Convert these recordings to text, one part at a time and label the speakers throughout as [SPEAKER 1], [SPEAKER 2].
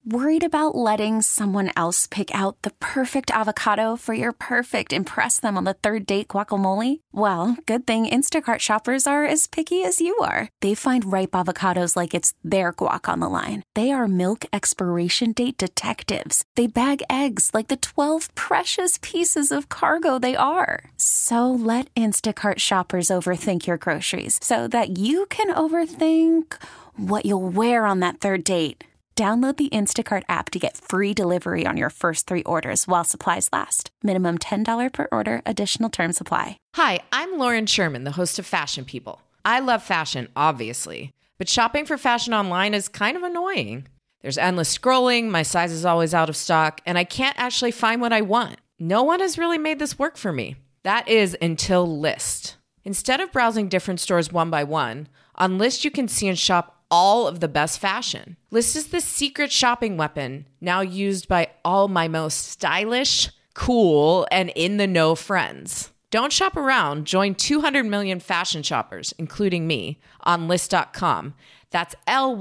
[SPEAKER 1] Worried about letting someone else pick out the perfect avocado for your perfect impress them on the third date guacamole? Well, good thing Instacart shoppers are as picky as you are. They find ripe avocados like it's their guac on the line. They are milk expiration date detectives. They bag eggs like the 12 precious pieces of cargo they are. So let Instacart shoppers overthink your groceries so that you can overthink what you'll wear on that third date. Download the Instacart app to get free delivery on your first 3 orders while supplies last. Minimum $10 per order. Additional terms apply.
[SPEAKER 2] Hi, I'm Lauren Sherman, the host of Fashion People. I love fashion, obviously, but shopping for fashion online is kind of annoying. There's endless scrolling, my size is always out of stock, and I can't actually find what I want. No one has really made this work for me. That is until Lyst. Instead of browsing different stores one by one, on Lyst you can see and shop all of the best fashion. Lyst is the secret shopping weapon now used by all my most stylish, cool, and in-the-know friends. Don't shop around. Join 200 million fashion shoppers, including me, on Lyst.com. That's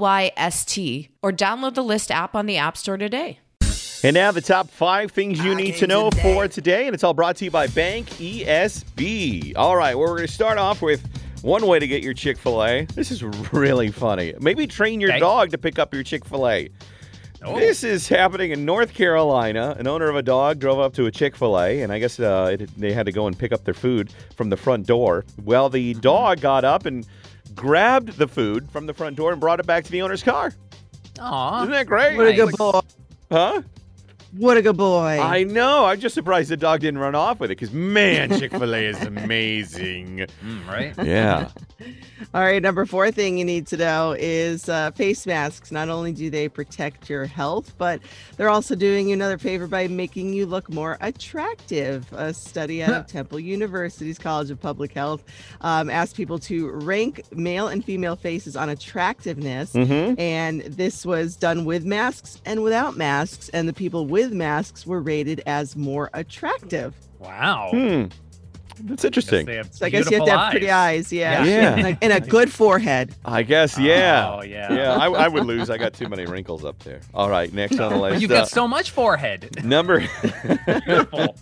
[SPEAKER 2] Lyst, or download the Lyst app on the App Store today.
[SPEAKER 3] And now the top 5 things you need to know for today, and it's all brought to you by Bank ESB. All right, well, we're going to start off with one way to get your Chick-fil-A. This is really funny. Maybe train your dog to pick up your Chick-fil-A. Oh. This is happening in North Carolina. An owner of a dog drove up to a Chick-fil-A, and I guess they had to go and pick up their food from the front door. Well, the dog got up and grabbed the food from the front door and brought it back to the owner's car.
[SPEAKER 4] Aw.
[SPEAKER 3] Isn't that great?
[SPEAKER 5] What a good boy.
[SPEAKER 3] Huh?
[SPEAKER 5] What a good boy.
[SPEAKER 3] I know. I'm just surprised the dog didn't run off with it because, man, Chick-fil-A is amazing.
[SPEAKER 4] Right?
[SPEAKER 3] Yeah.
[SPEAKER 5] All right, number 4 thing you need to know is face masks. Not only do they protect your health, but they're also doing you another favor by making you look more attractive. A study out of Temple University's College of Public Health asked people to rank male and female faces on attractiveness. Mm-hmm. And this was done with masks and without masks. And the people with masks were rated as more attractive.
[SPEAKER 4] Wow.
[SPEAKER 3] That's interesting.
[SPEAKER 5] So I guess you have to have pretty eyes, yeah. And a good forehead.
[SPEAKER 3] I guess, yeah.
[SPEAKER 4] Oh, yeah.
[SPEAKER 3] Yeah, I would lose. I got too many wrinkles up there. All right, next on the list.
[SPEAKER 4] You've got so much forehead.
[SPEAKER 3] Beautiful.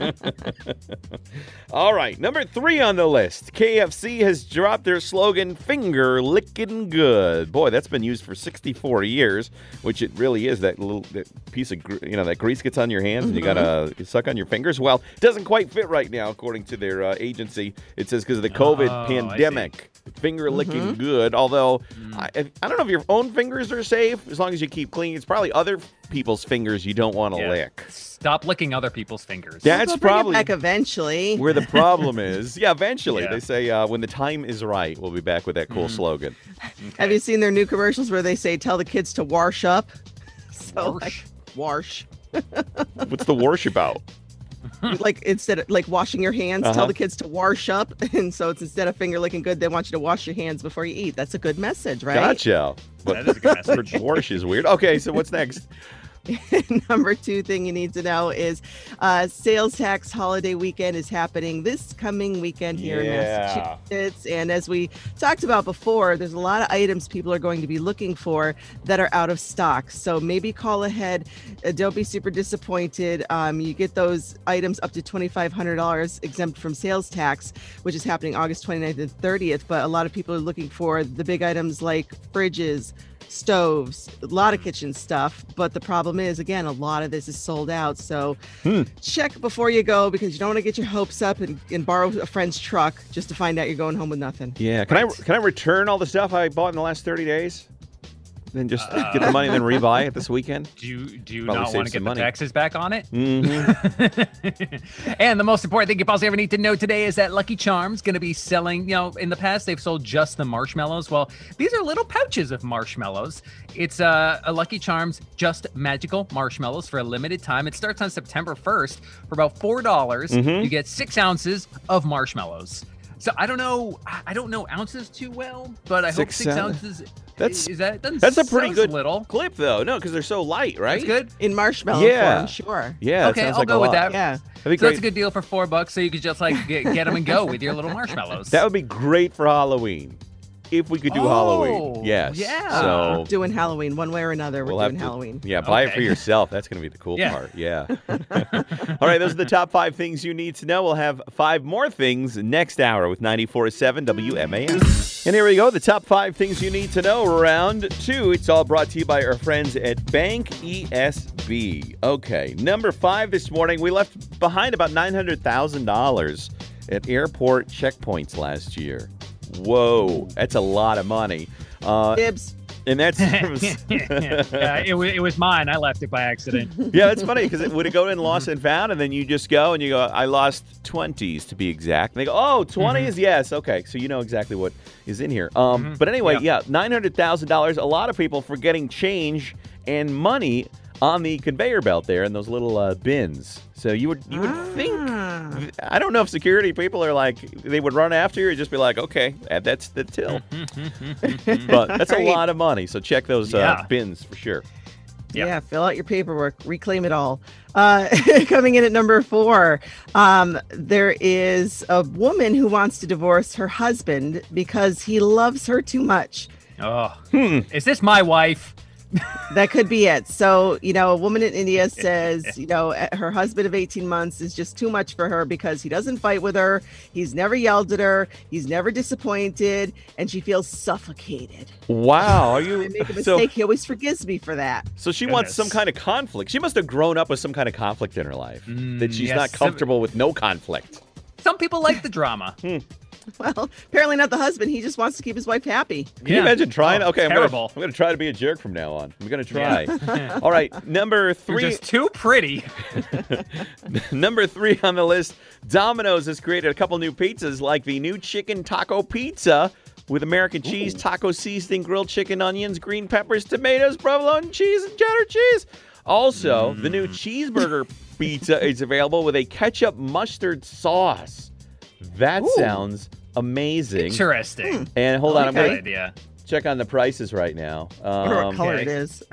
[SPEAKER 3] All right, number 3 on the list. KFC has dropped their slogan, "Finger Lickin' Good." Boy, that's been used for 64 years, which it really is. That little piece of, that grease gets on your hands and you got to suck on your fingers. Well, it doesn't quite fit right now, according to their agency. It says because of the COVID pandemic. Finger licking good, although I don't know if your own fingers are safe as long as you keep clean. It's probably other people's fingers you don't want to lick.
[SPEAKER 4] Stop licking other people's fingers.
[SPEAKER 3] That's probably
[SPEAKER 5] back eventually.
[SPEAKER 3] Where the problem is. Yeah, eventually. Yeah. They say when the time is right, we'll be back with that cool slogan.
[SPEAKER 5] Okay. Have you seen their new commercials where they say, tell the kids to wash up? So wash.
[SPEAKER 3] What's the wash about?
[SPEAKER 5] Like instead of like washing your hands, tell the kids to wash up. And so it's instead of finger licking good, they want you to wash your hands before you eat. That's a good message, right?
[SPEAKER 3] Gotcha.
[SPEAKER 4] That is a good message.
[SPEAKER 3] Wash is weird. Okay, so what's next?
[SPEAKER 5] Number 2 thing you need to know is sales tax holiday weekend is happening this coming weekend here in Massachusetts. And as we talked about before, there's a lot of items people are going to be looking for that are out of stock. So maybe call ahead. Don't be super disappointed. You get those items up to $2,500 exempt from sales tax, which is happening August 29th and 30th. But a lot of people are looking for the big items like fridges, stoves, a lot of kitchen stuff, but the problem is, again, a lot of this is sold out. So check before you go, because you don't want to get your hopes up and borrow a friend's truck just to find out you're going home with nothing.
[SPEAKER 3] Yeah. Can I return all the stuff I bought in the last 30 days? Then just get the money and then rebuy it this weekend?
[SPEAKER 4] Do you not want to get the taxes back on it?
[SPEAKER 3] Mm-hmm.
[SPEAKER 4] And the most important thing you possibly ever need to know today is that Lucky Charms going to be selling, in the past they've sold just the marshmallows. Well, these are little pouches of marshmallows. It's a Lucky Charms Just Magical Marshmallows for a limited time. It starts on September 1st for about $4. Mm-hmm. You get 6 ounces of marshmallows. So I don't know ounces too well, but I hope 6 ounces. That's
[SPEAKER 3] a pretty good clip, though. No, because they're so light, right?
[SPEAKER 4] That's good
[SPEAKER 5] in marshmallow form, sure.
[SPEAKER 3] Yeah.
[SPEAKER 4] Okay, I'll go with that.
[SPEAKER 5] Yeah.
[SPEAKER 4] So that's a good deal for $4, so you could just get them and go with your little marshmallows.
[SPEAKER 3] That would be great for Halloween. if we could do Halloween. Yes.
[SPEAKER 4] Yeah.
[SPEAKER 3] So
[SPEAKER 5] doing Halloween one way or another. We're doing Halloween.
[SPEAKER 3] Yeah, buy it for
[SPEAKER 4] Okay.
[SPEAKER 3] yourself. That's going to be the cool part. Yeah. All right, those are the top 5 things you need to know. We'll have 5 more things next hour with 94.7 WMAS. And here we go, the top 5 things you need to know, round 2. It's all brought to you by our friends at Bank ESB. Okay, number 5 this morning, we left behind about $900,000 at airport checkpoints last year. Whoa, that's a lot of money.
[SPEAKER 5] Dibs.
[SPEAKER 3] And that's
[SPEAKER 4] it was mine. I left it by accident.
[SPEAKER 3] yeah, that's funny because it would go in lost and found, and then you just go and you go, I lost 20s to be exact. And they go, oh, 20s? Yes. Okay. So you know exactly what is in here. But anyway, $900,000. A lot of people forgetting change and money on the conveyor belt there in those little bins. So you would think, I don't know if security people are like, they would run after you or just be like, okay, that's the till. But that's a lot of money. So check those bins for sure.
[SPEAKER 5] Yeah, fill out your paperwork, reclaim it all. Coming in at number 4, there is a woman who wants to divorce her husband because he loves her too much.
[SPEAKER 4] Oh, is this my wife?
[SPEAKER 5] That could be it. So, a woman in India says, her husband of 18 months is just too much for her because he doesn't fight with her. He's never yelled at her. He's never disappointed. And she feels suffocated.
[SPEAKER 3] Wow.
[SPEAKER 5] If I make a mistake, he always forgives me for that.
[SPEAKER 3] So she wants some kind of conflict. She must have grown up with some kind of conflict in her life that she's not comfortable with no conflict.
[SPEAKER 4] Some people like the drama.
[SPEAKER 5] Well, apparently not the husband. He just wants to keep his wife happy.
[SPEAKER 3] Can you imagine trying? Okay, I'm
[SPEAKER 4] terrible.
[SPEAKER 3] going to try to be a jerk from now on. I'm going to try. All right, number 3.
[SPEAKER 4] You're just too pretty.
[SPEAKER 3] Number 3 on the list, Domino's has created a couple new pizzas like the new chicken taco pizza with American cheese, taco seasoning, grilled chicken, onions, green peppers, tomatoes, provolone cheese, and cheddar cheese. Also, the new cheeseburger pizza is available with a ketchup mustard sauce. That sounds amazing.
[SPEAKER 4] Interesting.
[SPEAKER 3] And hold on, I'm
[SPEAKER 4] Good
[SPEAKER 3] going
[SPEAKER 4] idea.
[SPEAKER 3] to check on the prices right now.
[SPEAKER 5] I wonder what color it is.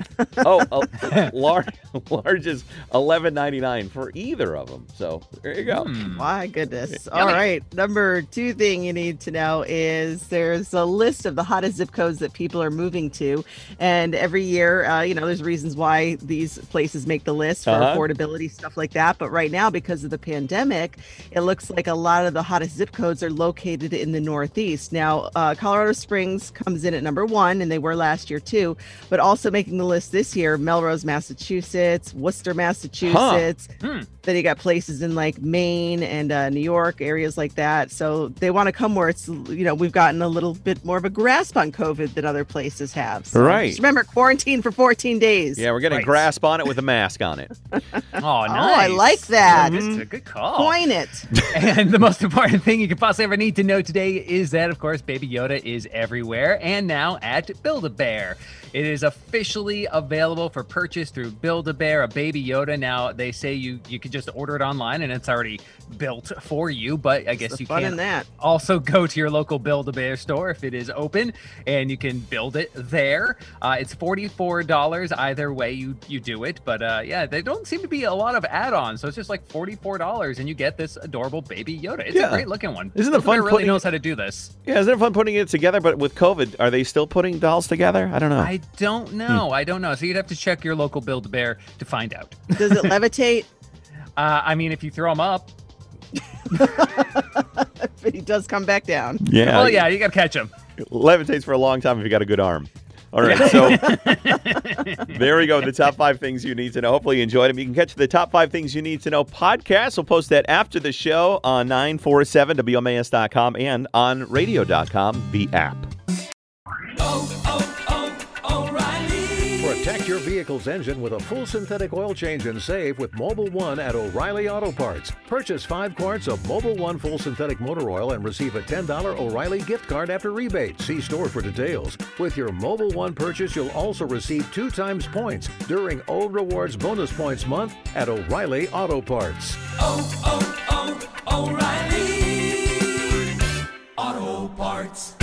[SPEAKER 3] Large is $11.99 for either of them. So there you go.
[SPEAKER 5] My goodness. All right. Number 2 thing you need to know is there's a list of the hottest zip codes that people are moving to. And every year, there's reasons why these places make the list for affordability, stuff like that. But right now, because of the pandemic, it looks like a lot of the hottest zip codes are located in the Northeast. Now, Colorado Springs comes in at number 1, and they were last year too, but also making the list this year, Melrose, Massachusetts, Worcester, Massachusetts. Then you got places in like Maine and New York, areas like that. So they want to come where it's, we've gotten a little bit more of a grasp on COVID than other places have. So
[SPEAKER 3] right.
[SPEAKER 5] Just remember, quarantine for 14 days.
[SPEAKER 3] Yeah, we're getting a grasp on it with a mask on it.
[SPEAKER 4] Oh, nice.
[SPEAKER 5] I like that.
[SPEAKER 4] This is a good call.
[SPEAKER 5] Coin it.
[SPEAKER 4] And the most important thing you could possibly ever need to know today is that, of course, Baby Yoda is everywhere and now at Build-A-Bear. It is officially available for purchase through Build-A-Bear, a Baby Yoda. Now, they say you could just order it online and it's already built for you, but I guess you can also go to your local Build-A-Bear store if it is open, and you can build it there. It's $44 either way you do it, but there don't seem to be a lot of add-ons, so it's just like $44 and you get this adorable Baby Yoda. It's a great looking one.
[SPEAKER 3] Isn't it fun?
[SPEAKER 4] Really knows how to do this.
[SPEAKER 3] Yeah, isn't it fun putting it together? But with COVID, are they still putting dolls together? I don't know.
[SPEAKER 4] I don't know. I don't know. So you'd have to check your local Build-A-Bear to find out.
[SPEAKER 5] Does it levitate?
[SPEAKER 4] If you throw them up.
[SPEAKER 5] But he does come back down.
[SPEAKER 3] Yeah.
[SPEAKER 4] Well, yeah, you got to catch him.
[SPEAKER 3] It levitates for a long time if you got a good arm. All right, so there we go. The top 5 things you need to know. Hopefully you enjoyed them. You can catch the top 5 things you need to know podcast. We'll post that after the show on 947WMAS.com and on radio.com, the app.
[SPEAKER 6] Protect your vehicle's engine with a full synthetic oil change and save with Mobil 1 at O'Reilly Auto Parts. Purchase 5 quarts of Mobil 1 full synthetic motor oil and receive a $10 O'Reilly gift card after rebate. See store for details. With your Mobil 1 purchase, you'll also receive 2 times points during O Rewards Bonus Points Month at O'Reilly Auto Parts.
[SPEAKER 7] O'Reilly Auto Parts.